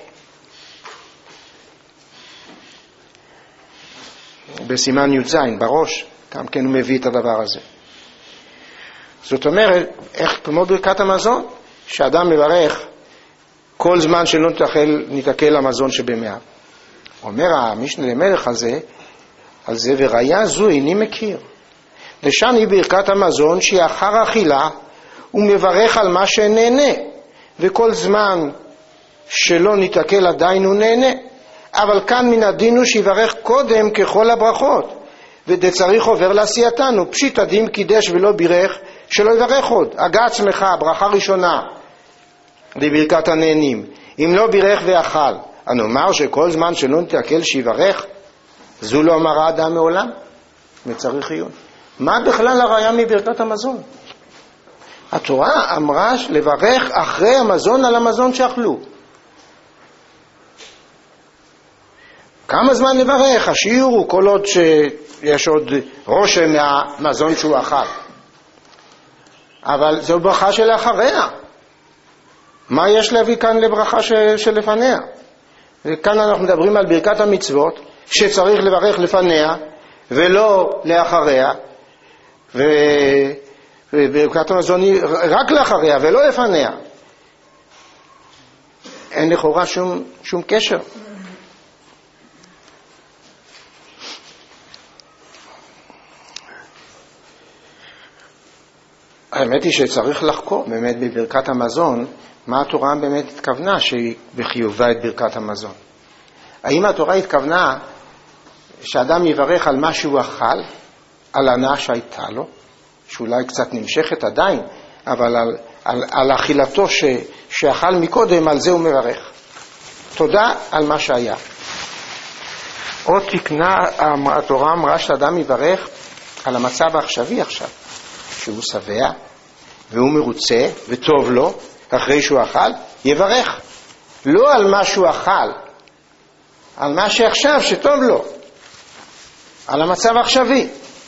בסימן י"ז בראש, גם כן הוא מביא את הדבר הזה. זאת אומרת, איך כמו ברכת המזון, שאדם מברך כל זמן שלא ניתקל המזון שבמאיו. אומר המשנה למלך הזה, על זה וראיה זו איני מכיר. לשני ברכת המזון שהיא אחר אכילה, הוא מברך על מה שנהנה, וכל זמן שלא ניתקל עדיין הוא נהנה. אבל כאן מן הדין הוא שיברך קודם ככל הברכות, ודצריך עובר לעשייתנו. פשיט אדים קידש ולא בירך, שלא יברך עוד. הגה עצמך, ברכה ראשונה לברכת הנהנים. אם לא בירך ואכל, הנאמר שכל זמן שלא נתעכל שיברך, זו לא אמרה אדם מעולם, וצריך עיון. מה בכלל הראיה מברכת המזון? התורה אמרה לברך אחרי המזון על המזון שאכלו. כמה זמן לברך? השיעור כל עוד שיש עוד רושם מהמזון שהוא אכל. אבל זו ברכה שלאחריה. מה יש להביא כאן לברכה שלפניה? וכאן אנחנו מדברים על ברכת המצוות, שצריך לברך לפניה ולא לאחריה, וברכת המזון היא רק לאחריה ולא לפניה. אין לכאורה שום קשר. האמת היא שצריך לחקור באמת בברכת המזון מה התורה באמת התכוונה שהיא בחיובה את ברכת המזון. האם התורה התכוונה שאדם יברך על מה שהוא אכל, על הנאה שהייתה לו, שאולי קצת נמשכת עדיין, אבל על אכילתו שאכל מקודם, על זה הוא מברך. תודה על מה שהיה. עוד תקנה, התורה אמרה שאדם יברך על המצב העכשווי עכשיו, שהוא שבע והוא מרוצה וטוב לו אחרי שהוא אכל, יברך. לא על מה שהוא אכל, על מה שעכשיו שטוב לו, על המצב העכשווי.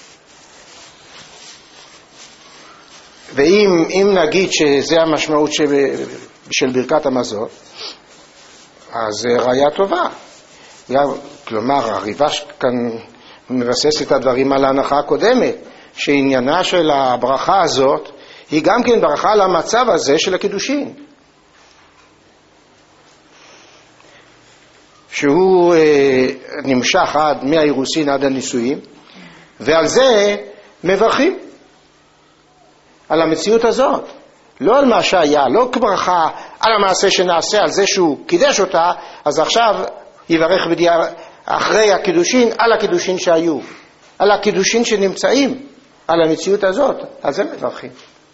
ואם נגיד שזה המשמעות של ברכת המזון, אז זה ראיה טובה. כלומר, הריב"ש כאן מבסס את הדברים על ההנחה הקודמת, שעניינה של הברכה הזאת היא גם כן ברכה על המצב הזה של הקידושין, שהוא נמשך מהאירוסין עד הנישואים, ועל זה מברכים, על המציאות הזאת, לא על מה שהיה, לא כברכה על המעשה שנעשה, על זה שהוא קידש אותה, אז עכשיו יברך אחרי הקידושין על הקידושין שהיו, על הקידושין שנמצאים, על המציאות הזאת, על זה מברכים.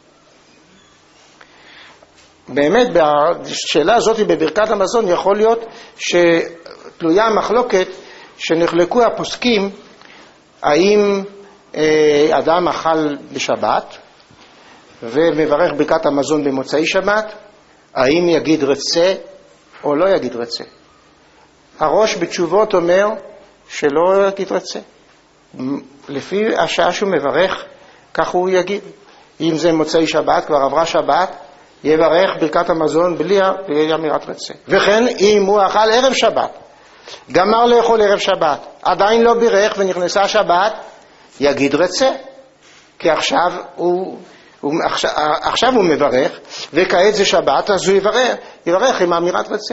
באמת בשאלה הזאת בברכת המזון יכול להיות שתלויה המחלוקת שנחלקו הפוסקים האם אדם אכל בשבת ומברך ברכת המזון במוצאי שבת, האם יגיד רצה או לא יגיד רצה. הראש בתשובות אומר שלא יגיד רצה. לפי השעה שהוא מברך, כך הוא יגיד. אם זה מוצאי שבת, כבר עברה שבת, יברך ברכת המזון בלי אמירת רצה. וכן, אם הוא אכל ערב שבת, גמר לאכול ערב שבת, עדיין לא בירך ונכנסה שבת, יגיד רצה. כי עכשיו הוא מברך, וכעת זה שבת, אז הוא יברך עם אמירת רצה.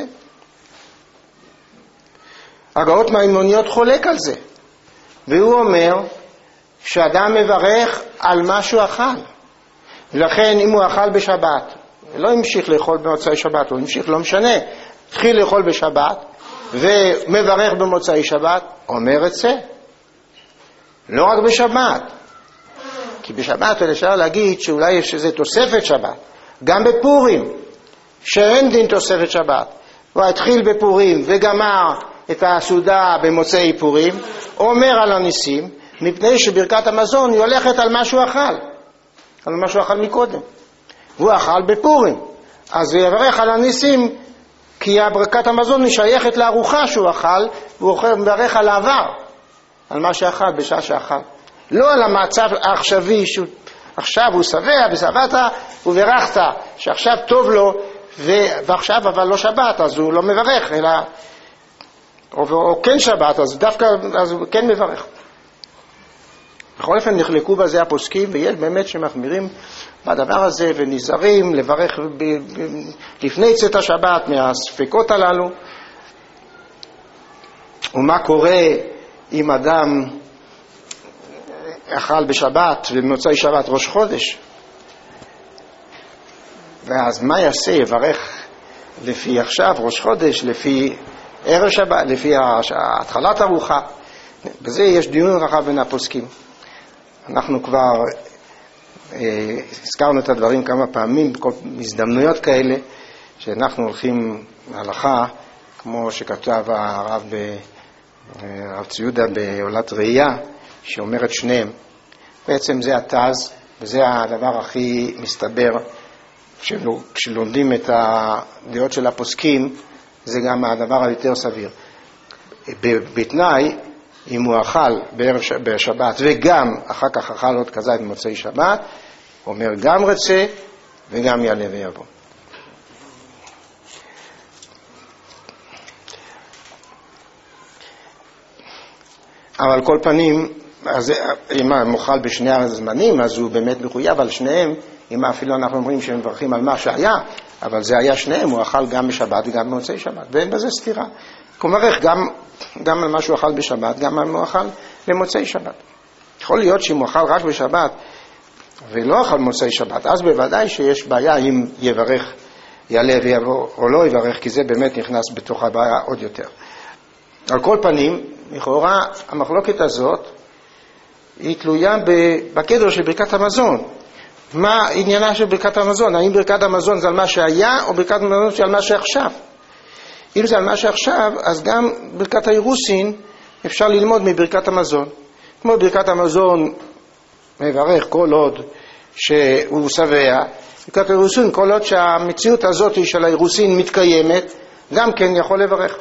הגאות מהאמוניות חולק על זה, והוא אומר שאדם מברך על מה שהוא אכל. ולכן אם הוא אכל בשבת, לא המשיך לאכול במוצאי שבת, הוא המשיך, לא משנה, התחיל לאכול בשבת ומברך במוצאי שבת, אומר רצה. לא רק בשבת, כי בשבת אפשר להגיד שאולי יש איזו תוספת שבת, גם בפורים שאין דין תוספת שבת, הוא התחיל בפורים וגמר את הסעודה במוצאי פורים, אומר על הניסים, מפני שברכת המזון היא הולכת על מה שהוא אכל, על מה שהוא אכל מקודם, והוא אכל בפורים, אז הוא יברך על הניסים, כי ברכת המזון היא שייכת לארוחה שהוא אכל, והוא מברך על העבר, על מה שאכל בשעה שאכל, לא על המצב העכשווי שעכשיו הוא שבע ושבעת וברכת שעכשיו טוב לו ועכשיו אבל לא שבת, אז הוא לא מברך, אלא או כן שבת, אז דווקא אז הוא כן מברך. בכל אופן נחלקו בזה הפוסקים, ויש באמת שמחמירים בדבר הזה ונזהרים לברך לפני צאת השבת מהספקות הללו. ומה קורה אם אדם אכל בשבת ובמוצאי שבת ראש חודש, ואז מה יעשה? יברך לפי עכשיו ראש חודש, לפי ערב שבת, לפי התחלת ארוחה, בזה יש דיון רחב בין הפוסקים. אנחנו כבר הזכרנו את הדברים כמה פעמים, בכל הזדמנויות כאלה, שאנחנו הולכים להלכה, כמו שכתב הרב ציודה בעולת ראייה, שאומרת שניהם. בעצם זה התז, וזה הדבר הכי מסתבר, כשלומדים את הדעות של הפוסקים, זה גם הדבר היותר סביר. בתנאי, אם הוא אכל בשבת וגם אחר כך אכל עוד כזית במוצאי שבת, הוא אומר גם רצה וגם יעלה ויבוא. אבל כל פנים, אם מוכל בשני הזמנים, אז הוא באמת מחויב על שניהם, אם אפילו אנחנו אומרים שהם מברכים על מה שהיה, אבל זה היה שניהם, הוא אכל גם בשבת וגם במוצאי שבת, ואין בזה סתירה. הוא מברך גם על מה שהוא אכל בשבת, גם על מה הוא אכל במוצאי שבת. יכול להיות שאם הוא אכל רק בשבת ולא אכל במוצאי שבת, אז בוודאי שיש בעיה אם יברך, יעלה ויבוא או לא יברך, כי זה באמת נכנס בתוך הבעיה עוד יותר. על כל פנים, לכאורה המחלוקת הזאת היא תלויה בקדר של ברכת המזון. מה עניינה של ברכת המזון? האם ברכת המזון זה על מה שהיה או ברכת המזון זה על מה שעכשיו? אם זה על מה שעכשיו, אז גם ברכת האירוסין אפשר ללמוד מברכת המזון. כמו ברכת המזון מברך כל עוד שהוא שבע, ברכת האירוסין כל עוד שהמציאות הזאת של האירוסין מתקיימת, גם כן יכול לברך.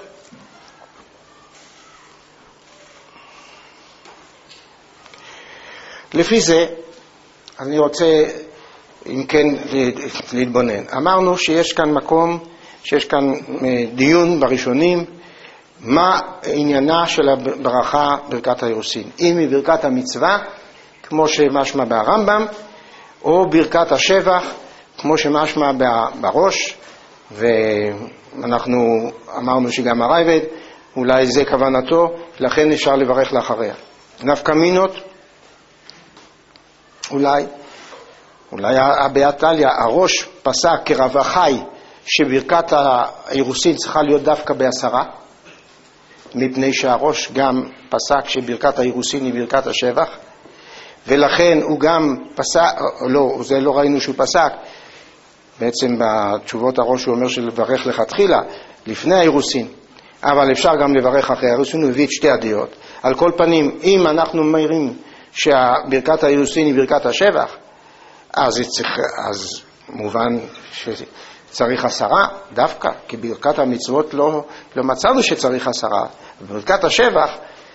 לפי זה, אני רוצה, אם כן, להתבונן. אמרנו שיש כאן מקום, שיש כאן דיון בראשונים, מה עניינה של הברכה ברכת האירוסין. אם היא ברכת המצווה, כמו שמשמע ברמב"ם, או ברכת השבח, כמו שמשמע בראש, ואנחנו אמרנו שגם הרייבד, אולי זה כוונתו, לכן אפשר לברך לאחריה. נפקא מינות, אולי הבעתליה, הראש פסק כרב החי שברכת האירוסין צריכה להיות דווקא בעשרה, מפני שהראש גם פסק שברכת האירוסין היא ברכת השבח, ולכן הוא גם פסק, לא, זה לא ראינו שהוא פסק, בעצם בתשובות הראש הוא אומר שלברך לכתחילה, לפני האירוסין, אבל אפשר גם לברך אחרי האירוסין, הוא הביא את שתי הדעות. על כל פנים, אם אנחנו אומרים שברכת האירוסין היא ברכת השבח, אז מובן שצריך עשרה דווקא, כי ברכת המצוות לא מצאנו שצריך עשרה. ברכת השבח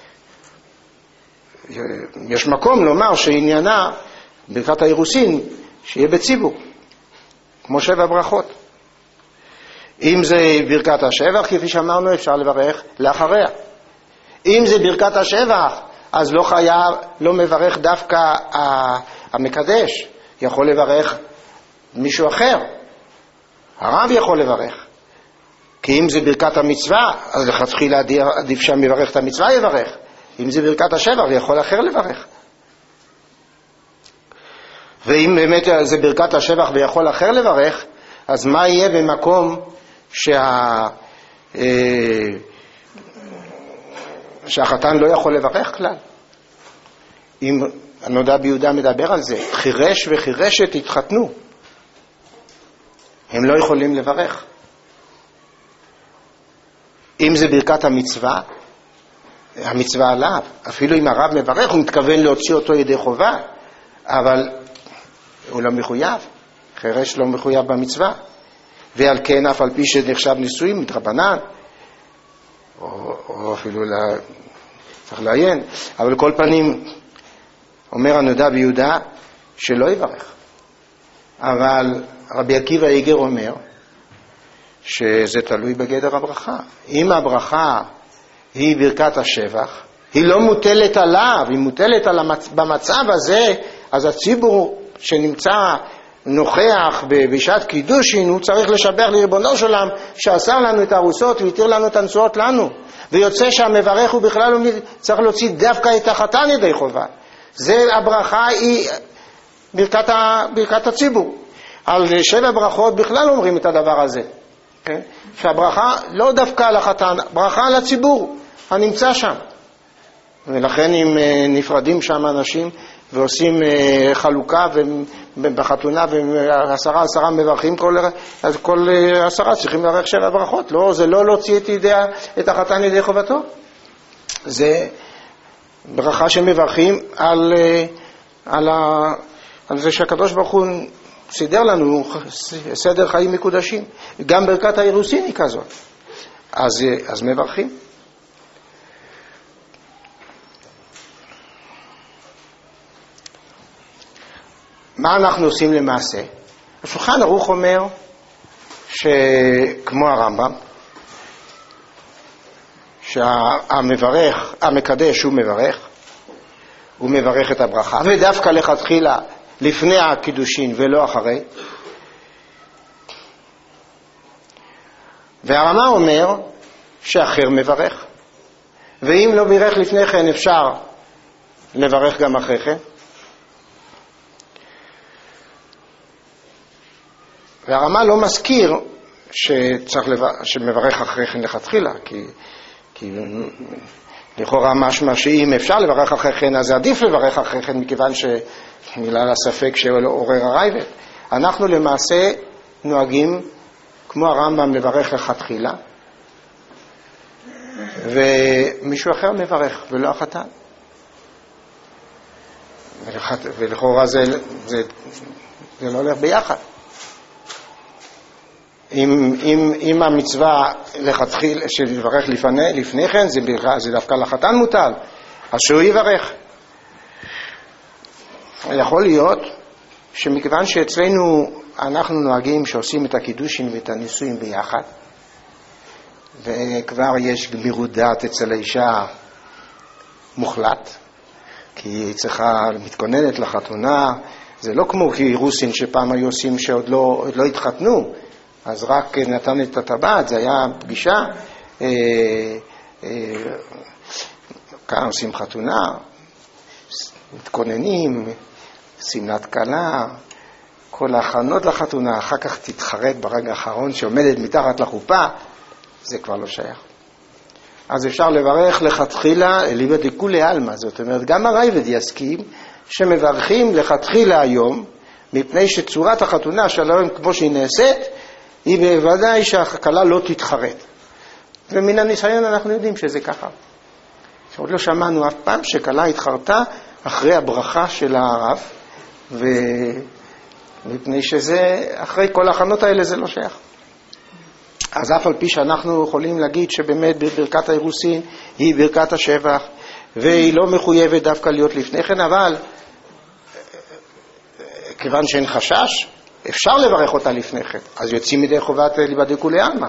יש מקום לומר שעניינה ברכת האירוסין שיהיה בציבור, כמו 7 ברכות. אם זה ברכת השבח, כפי שאמרנו, אפשר לברך לאחריה. אם זה ברכת השבח, אז לא מברך דווקא המקדש, יכול לברך מישהו אחר, הרב יכול לברך. כי אם זה ברכת המצווה, אז לכתחילה עדיף שהמברך את המצווה יברך. אם זה ברכת השבח, יכול אחר לברך. ואם באמת זה ברכת השבח ויכול אחר לברך, אז מה יהיה במקום שהחתן לא יכול לברך כלל? אם הנודע ביהודה מדבר על זה, חירש וחירשת התחתנו, הם לא יכולים לברך. אם זה ברכת המצווה, המצווה עליו, אפילו אם הרב מברך, הוא מתכוון להוציא אותו ידי חובה, אבל הוא לא מחויב, חירש לא מחויב במצווה, ועל כן אף על פי שנחשב נישואים מתרבנן, או אפילו צריך לעיין, אבל כל פנים אומר הנודע ביהודה שלא יברך. אבל רבי עקיבא איגר אומר שזה תלוי בגדר הברכה. אם הברכה היא ברכת השבח, היא לא מוטלת עליו, היא מוטלת במצב הזה, אז הציבור שנמצא נוכח בשעת קידושין, הוא צריך לשבח לריבונו של עולם שעשה לנו את הארוסות והתיר לנו את הנשואות לנו, ויוצא שהמברך הוא בכלל צריך להוציא דווקא את החתן ידי חובה. זה הברכה היא ברכת הציבור. על 7 ברכות בכלל אומרים את הדבר הזה, כן? שהברכה לא דווקא על החתן, ברכה על הציבור הנמצא שם. ולכן אם נפרדים שם אנשים ועושים חלוקה בחתונה ו10 מברכים, אז כל 10 צריכים לברך 7 ברכות. לא, זה לא להוציא את החתן ידי חובתו. זה ברכה שמברכים על זה שהקדוש ברוך הוא סידר לנו סדר חיים מקודשים. גם ברכת האירוסין היא כזאת. אז מברכים. מה אנחנו עושים למעשה? השולחן ערוך אומר שכמו הרמב"ם, שהמברך, המקדש הוא מברך את הברכה, ודווקא לכתחילה לפני הקידושין ולא אחרי. והרמה אומר שאחר מברך, ואם לא בירך לפני כן אפשר לברך גם אחרי כן. והרמה לא מזכיר שמברך אחרי כן לכתחילה, כי לכאורה משמע שאם אפשר לברך אחרי כן אז עדיף לברך אחרי כן, מכיוון שבגלל הספק שעורר הרייבד. אנחנו למעשה נוהגים כמו הרמב"ם לברך לכתחילה, ומישהו אחר מברך ולא החתן. ולכאורה זה לא הולך ביחד. אם המצווה לכתחילה של לברך לפני כן, זה דווקא לחתן מוטל, אז שהוא יברך. יכול להיות שמכיוון שאצלנו אנחנו נוהגים שעושים את הקידושין ואת הנישואים ביחד, וכבר יש גמירות דעת אצל האישה מוחלט, כי היא צריכה מתכוננת לחתונה. זה לא כמו אירוסין שפעם היו עושים שעוד לא התחתנו, אז רק נתן את הטבעת, זה היה פגישה, כאן עושים חתונה, מתכוננים, שמלת כלה, כל ההכנות לחתונה, אחר כך תתחרט ברגע האחרון שעומדת מתחת לחופה, זה כבר לא שייך. אז אפשר לברך לכתחילה אליבא דכולי עלמא, זאת אומרת גם הרייבד יסכים שמברכים לכתחילה היום, מפני שצורת החתונה שלהם כמו שהיא נעשית, היא בוודאי שהכלה לא תתחרט. ומן הניסיון אנחנו יודעים שזה ככה. שעוד לא שמענו אף פעם שכלה התחרטה אחרי הברכה של הרב, ומפני שזה, אחרי כל ההכנות האלה זה לא שייך. אז אף על פי שאנחנו יכולים להגיד שבאמת בברכת האירוסין היא ברכת השבח, והיא לא מחויבת דווקא להיות לפני כן, אבל כיוון שאין חשש, אפשר לברך אותה לפני כן, אז יוצאים מדי חובת אליבא דכולי עלמא.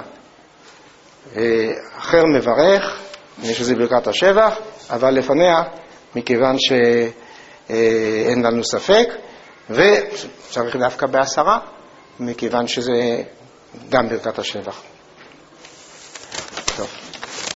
אחר מברך, שזה ברכת השבח, אבל לפניה, מכיוון שאין לנו ספק, וצריך דווקא ב10, מכיוון שזה גם ברכת השבח. טוב.